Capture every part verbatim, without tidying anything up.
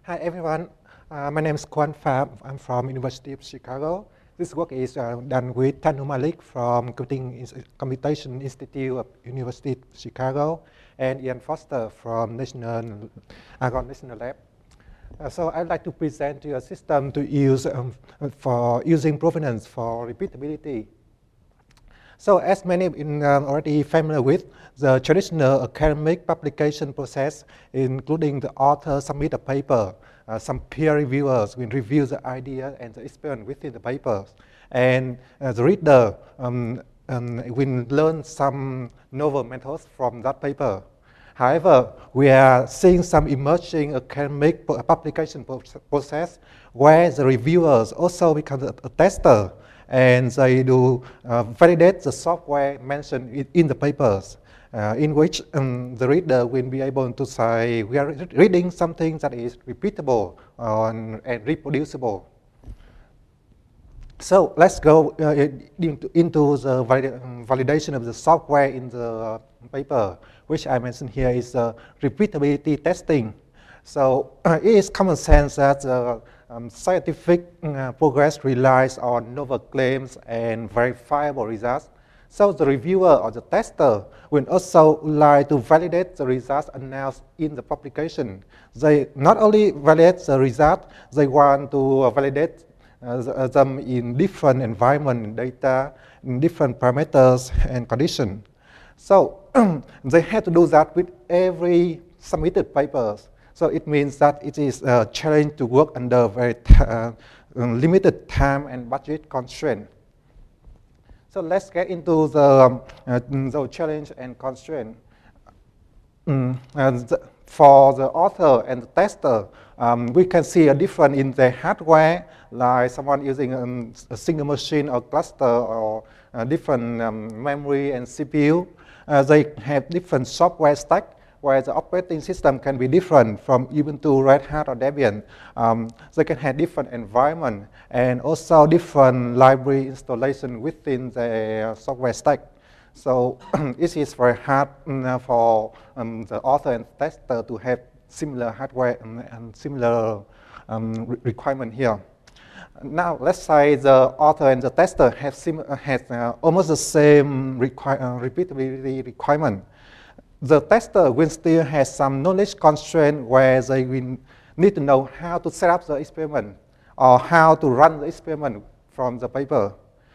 Hi everyone, uh, my name is Kwan Pham. I'm from University of Chicago. This work is uh, done with Tanu Malik from Computing Computation Institute of University of Chicago and Ian Foster from National Argonne National Lab. Uh, so I'd like to present to you a system to use um, for using provenance for repeatability. So as many in, um, already familiar with, the traditional academic publication process, including the author submit a paper, uh, some peer reviewers will review the idea and the experiment within the paper, and uh, the reader um, um, will learn some novel methods from that paper. However, we are seeing some emerging academic publication process where the reviewers also become a, a tester, and they do uh, validate the software mentioned in the papers, uh, in which um, the reader will be able to say, we are reading something that is repeatable uh, and, and reproducible. So let's go uh, into, into the valid validation of the software in the paper, which I mentioned here is uh, repeatability testing. So uh, it is common sense that uh, um, scientific uh, progress relies on novel claims and verifiable results. So the reviewer or the tester will also like to validate the results announced in the publication. They not only validate the result, they want to validate uh, them in different environment data, in different parameters and conditions. So they have to do that with every submitted papers. So it means that it is a challenge to work under very uh, limited time and budget constraint. So let's get into the, um, uh, the challenge and constraint. Mm, and the, for the author and the tester, um, we can see a difference in the hardware, like someone using um, a single machine or cluster or uh, different um, memory and C P U. Uh, they have different software stack, where the operating system can be different from Ubuntu, Red Hat, or Debian. Um, they can have different environment and also different library installation within the software stack. So it is very hard um, for um, the author and tester to have similar hardware and, and similar um, re requirement here. Now, let's say the author and the tester have, have uh, almost the same requi uh, repeatability requirement. The tester will still have some knowledge constraint where they will need to know how to set up the experiment or how to run the experiment from the paper.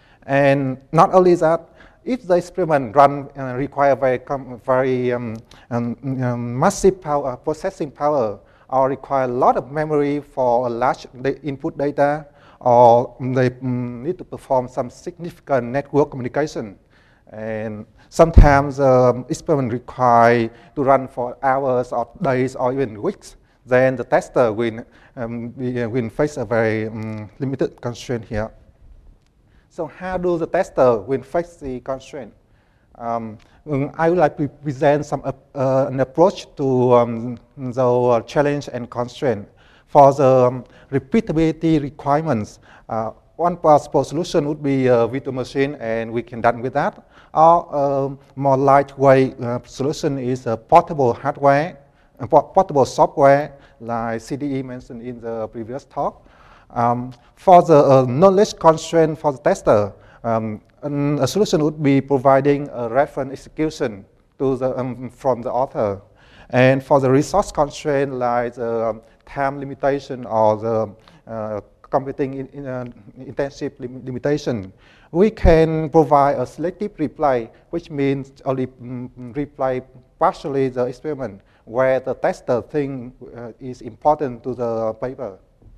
And not only that, if the experiment run uh, require very, very um, um, um, massive power, processing power, or require a lot of memory for a large input data, or they um, need to perform some significant network communication. And sometimes um, experiment require to run for hours or days or even weeks. Then the tester will, um, be, uh, will face a very um, limited constraint here. So how do the tester will face the constraint? Um, I would like to present some uh, uh, an approach to um, the uh, challenge and constraint. For the um, repeatability requirements, uh, one possible solution would be a virtual machine, and we can done with that. Or a more lightweight uh, solution is a portable hardware, a portable software, like C D E mentioned in the previous talk. Um, for the uh, knowledge constraint for the tester, um, a solution would be providing a reference execution to the, um, from the author. And for the resource constraint, like the um, time limitation or the uh, computing in, in, uh, intensive lim limitation, we can provide a selective reply, which means only mm, reply partially the experiment where the tester think uh, is important to the paper.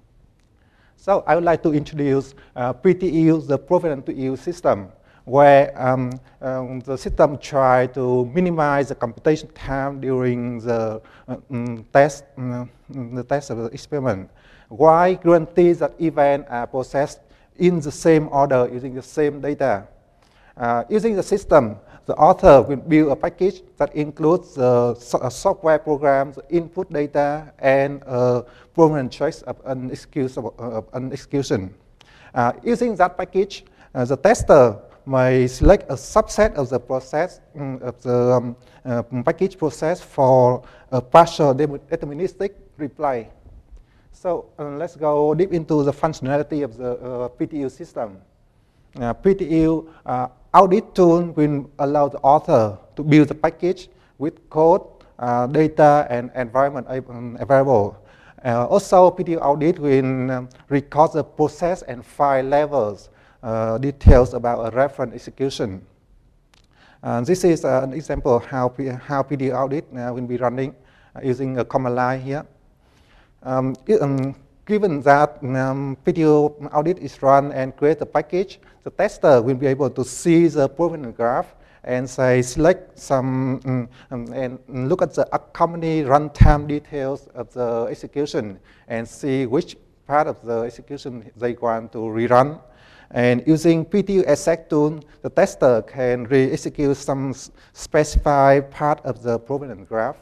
So I would like to introduce uh, P T E, the provenance to use system, where um, um, the system try to minimize the computation time during the uh, um, test, um, the test of the experiment. Why guarantee that events are processed in the same order using the same data? Uh, using the system, the author will build a package that includes the so uh, software programs, input data, and uh, provenance choice of an execution. Of an execution. Uh, using that package, uh, the tester may select a subset of the process, um, of the um, uh, package process for a partial deterministic reply. So uh, let's go deep into the functionality of the uh, P T U system. Uh, P T U uh, audit tool will allow the author to build the package with code, uh, data, and environment um, available. Uh, also, P T U audit will um, record the process and file levels, uh, details about a reference execution. Uh, this is uh, an example of how, P how P T U audit uh, will be running uh, using a command line here. Um, it, um, given that um, P T U audit is run and create a package, the tester will be able to see the provenance graph and say select some um, um, and look at the accompanying runtime details of the execution and see which part of the execution they want to rerun. And using P T U exec tool, the tester can re-execute some specified part of the provenance graph.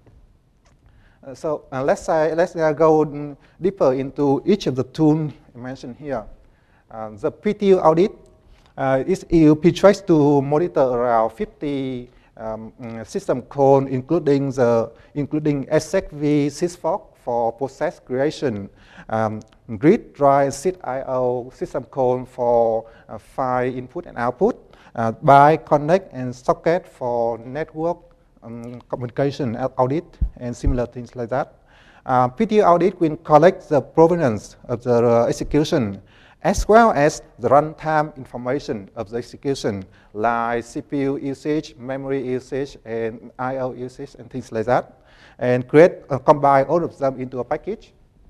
Uh, so uh, let's say, let's uh, go deeper into each of the tools mentioned here. Uh, the P T U audit uh, is used P-Trace to monitor around fifty um, system code, including the including execv sysfork for process creation, um, read, write, sit I O system code for uh, file input and output, uh, byte, connect, and socket for network Um, communication audit and similar things like that. Uh, P T U audit will collect the provenance of the uh, execution as well as the runtime information of the execution, like C P U usage, memory usage, and I O usage, and things like that, and create, uh, combine all of them into a package.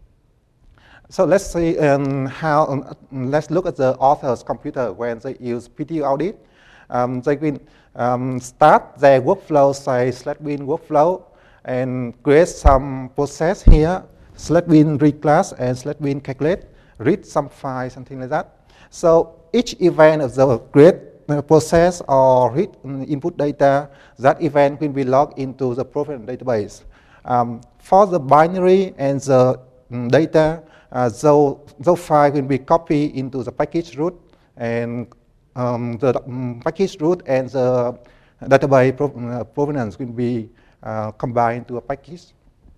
So let's see um, how, um, let's look at the author's computer when they use P T U audit. Um, they will um, start their workflow, say slash bin workflow, and create some process here, slash bin read class and slash bin calculate, read some file, something like that. So each event of the create uh, process or read um, input data, that event will be logged into the provenance database. Um, for the binary and the um, data, uh, those, those files will be copied into the package root, and Um, the um, package root and the database pro uh, provenance will be uh, combined to a package.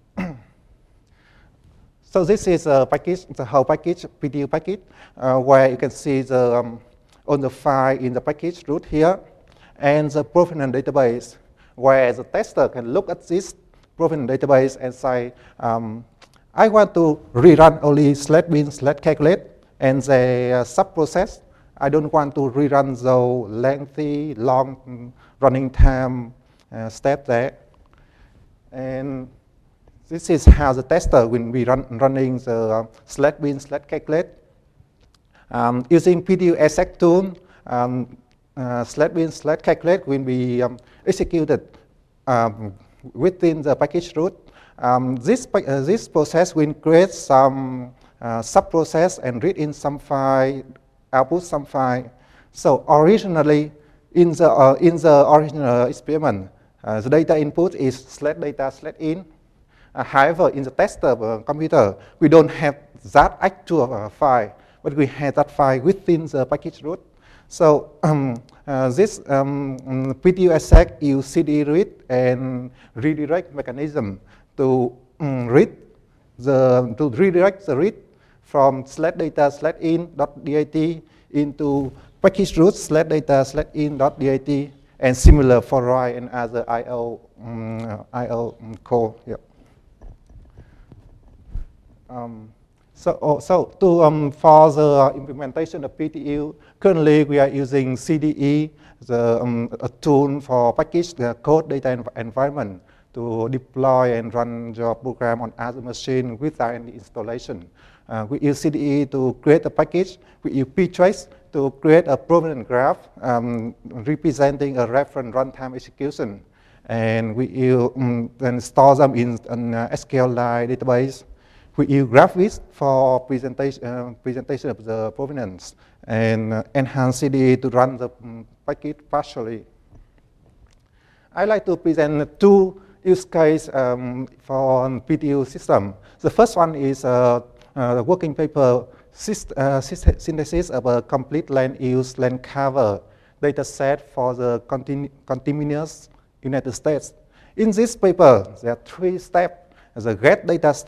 So this is a package, the whole package, P T U package, uh, where you can see the um, on the file in the package root here, and the provenance database, where the tester can look at this provenance database and say, um, I want to rerun only slash bin slash calculate and the uh, sub-process. I don't want to rerun the lengthy, long running time uh, step there. And this is how the tester will be run, running the uh, slash bin slash calculate. Um, using P T U exec tool, um, uh, slash bin slash calculate will be um, executed um, within the package root. Um, this, uh, this process will create some uh, sub-process and read in some file, output some file. So originally, in the, uh, in the original experiment, uh, the data input is slash data slash in. Uh, however, in the tester uh, computer, we don't have that actual uh, file, but we have that file within the package root. So um, uh, this um, P T U exec use C D read and redirect mechanism to um, read the to redirect the read from slash data slash in dot dat into package root slash data slash in dot dat, and similar for write and other I O um, I O code. Yep. Um, so, oh, so to um, for the implementation of P T U, currently we are using C D E, the um, a tool for package the code data env environment to deploy and run your program on other machine without any installation. Uh, we use C D E to create a package. We use P-Trace to create a provenance graph um, representing a reference runtime execution. And we use, um, then store them in an uh, S Q Lite database. We use GraphViz for presentation, uh, presentation of the provenance, and uh, enhance C D E to run the um, package partially. I like to present two use cases um, for P T U system. The first one is uh, Uh, the working paper syst uh, synthesis of a complete land use land cover data set for the continu continuous United States. In this paper, there are three steps: the get data step,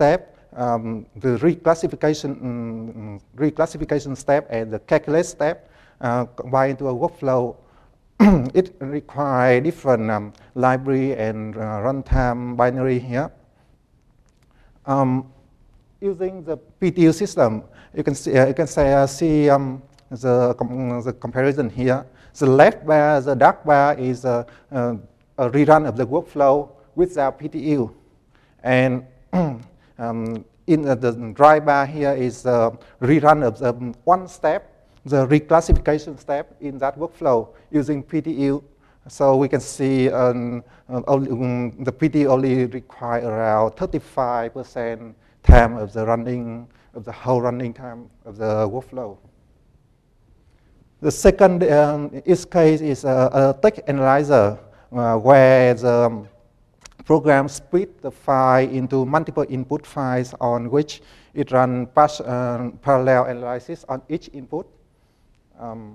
um, the reclassification, um, reclassification step and the calculate step uh, combined into a workflow. It requires different um, library and uh, runtime binary here. Um, using the P T U system, you can see, uh, you can say, uh, see um, the, com the comparison here. The left bar, the dark bar, is uh, uh, a rerun of the workflow without P T U. And um, in uh, the dry bar here is a rerun of the one step, the reclassification step in that workflow using P T U. So we can see um, uh, only, um, the P T U only require around thirty-five percent time of the running, of the whole running time of the workflow. The second um, use case is a, a text analyzer uh, where the um, program split the file into multiple input files on which it runs uh, parallel analysis on each input. Um,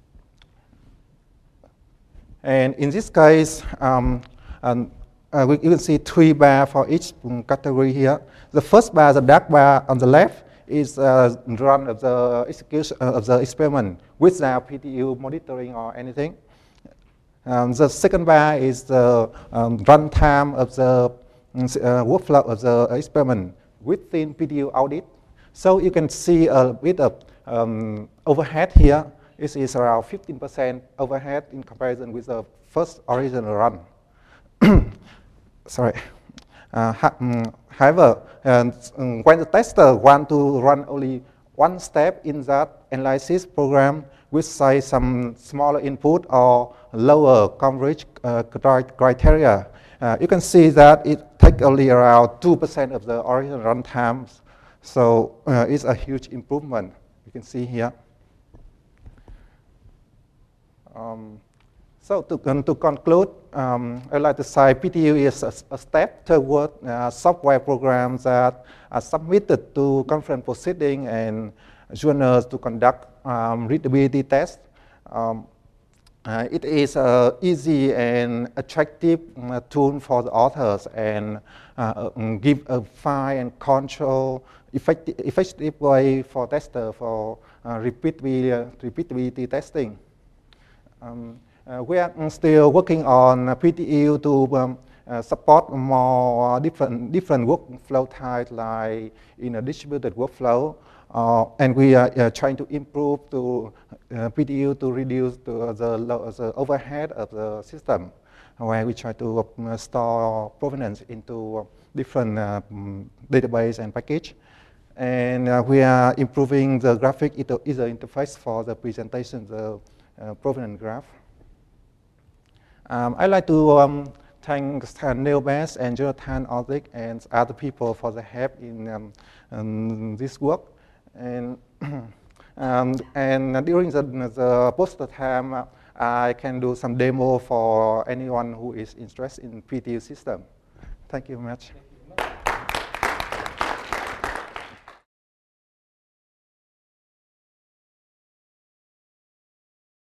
and in this case, um, um, uh, we, you can see three bars for each um, category here. The first bar, the dark bar on the left, is uh, run of the execution uh, of the experiment without P T U monitoring or anything. Um, the second bar is the um, runtime of the uh, workflow of the experiment within P T U audit. So you can see a bit of um, overhead here. It is around fifteen percent overhead in comparison with the first original run. Sorry. Uh, um, however, and, um, when the tester wants to run only one step in that analysis program with, say, some smaller input or lower coverage uh, criteria, uh, you can see that it takes only around two percent of the original run times. So uh, it's a huge improvement. You can see here. Um, so to, um, to conclude, um, I'd like to say P T U is a, a step toward uh, software programs that are submitted to conference proceeding and journals to conduct um, readability tests. Um, uh, it is an easy and attractive uh, tool for the authors and uh, um, give a fine and control effective, effective way for testers for uh, repeatability, uh, repeatability testing. Um, uh, we are still working on uh, P T U to um, uh, support more different different workflow types, like in a distributed workflow, uh, and we are uh, trying to improve to uh, P T U to reduce the, the, the overhead of the system, where we try to uh, store provenance into different uh, database and package. And uh, we are improving the graphic user interface for the presentation, the uh, provenance graph. Um, I'd like to um, thank Neil Bass and Jonathan Orlik and other people for the help in um, um, this work. And, um, and during the, the poster time, uh, I can do some demo for anyone who is interested in P T U system. Thank you very much.